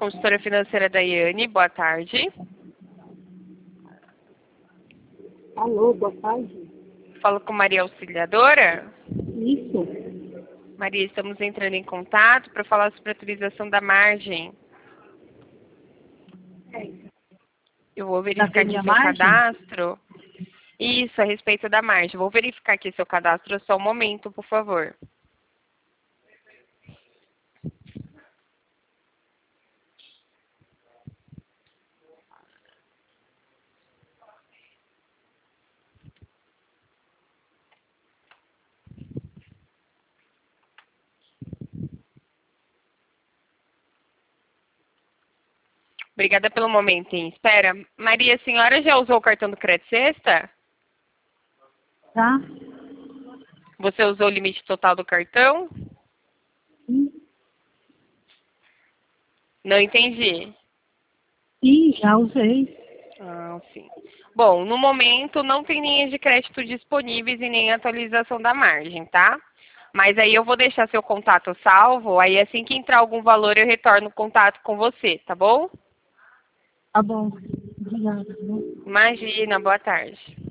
consultora financeira Daiane, boa tarde. Alô, boa tarde. Falo com Maria Auxiliadora. Isso. Maria, estamos entrando em contato para falar sobre a atualização da margem. Eu vou verificar aqui minha seu margem? cadastro. Isso, a respeito da margem. Vou verificar aqui seu cadastro só um momento, por favor. Obrigada pelo momento em espera. Maria, a senhora já usou o cartão do Crédito Sexta? Tá? Você usou o limite total do cartão? Sim, Não entendi. sim, já usei. Ah, sim. Bom, no momento não tem linhas de crédito disponíveis e nem atualização da margem, tá? Mas aí eu vou deixar seu contato salvo, aí assim que entrar algum valor eu retorno o contato com você, tá bom? Tá bom. Obrigada. Imagina, boa tarde.